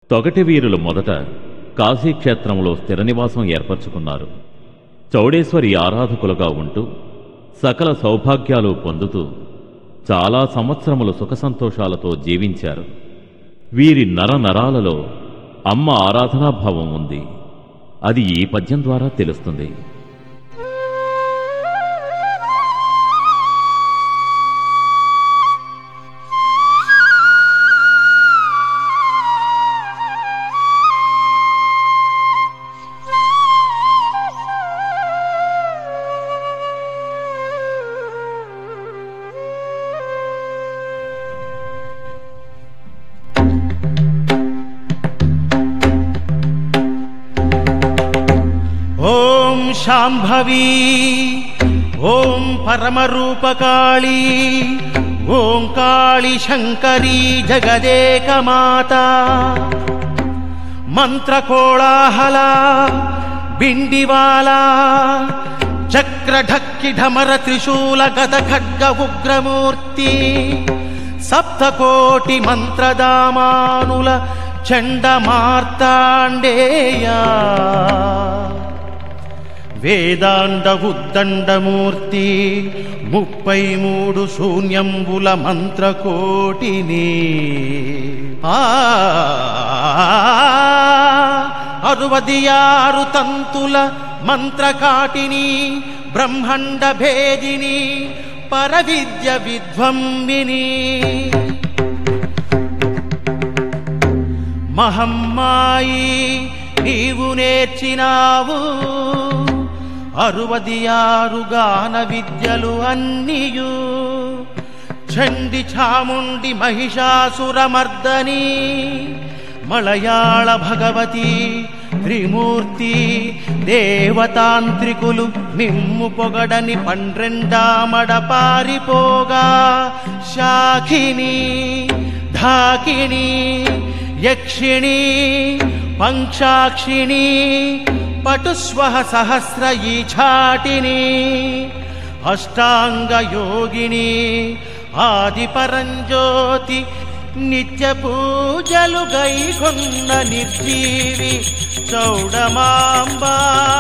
తొగటి వీరులు మొదట కాశీక్షేత్రంలో స్థిర నివాసం ఏర్పరచుకున్నారు. చౌడేశ్వరి ఆరాధకులుగా ఉంటూ సకల సౌభాగ్యాలు పొందుతూ చాలా సంవత్సరములు సుఖసంతోషాలతో జీవించారు. వీరి నరనరాలలో అమ్మ ఆరాధనాభావం ఉంది. అది ఈ పద్యం ద్వారా తెలుస్తుంది. ఓం శాంభవి, ఓం పరమరూపకాళీ, ఓం కాళీ శంకరీ జగదేకమాత. మంత్రకోళాహల బిండివాలా చక్రఢక్కి ఢమర త్రిశూల గద ఖడ్గ ఉగ్రమూర్తి. సప్తకోటి మంత్రదామానుల చండ మార్తాండేయా. వేదాండ ఉద్దండమూర్తి 33 శూన్యంబుల మంత్రకోటిని. 66 తంతుల మంత్రకాటిని. బ్రహ్మాండ భేదిని పరవిద్య విధ్వంబిని. మహమ్మాయి నీవు నేర్చినావు 66 గాన విద్యలు అన్నియు. చండి చాముండి మహిషాసురమర్దని మలయాళ భగవతి త్రిమూర్తి. దేవతాంత్రికులు నిమ్ము పొగడని 12మడ పారిపోగా. శాఖిని, ధాకిని, యక్షిణి, పంక్షాక్షిణి, పటుస్వహ సహస్ర ఈఛాటిని. అష్టాంగ యోగిని, ఆది పరంజ్యోతి, నిత్య పూజలు గైకొన్న నిర్జీవి చౌడమాంబా.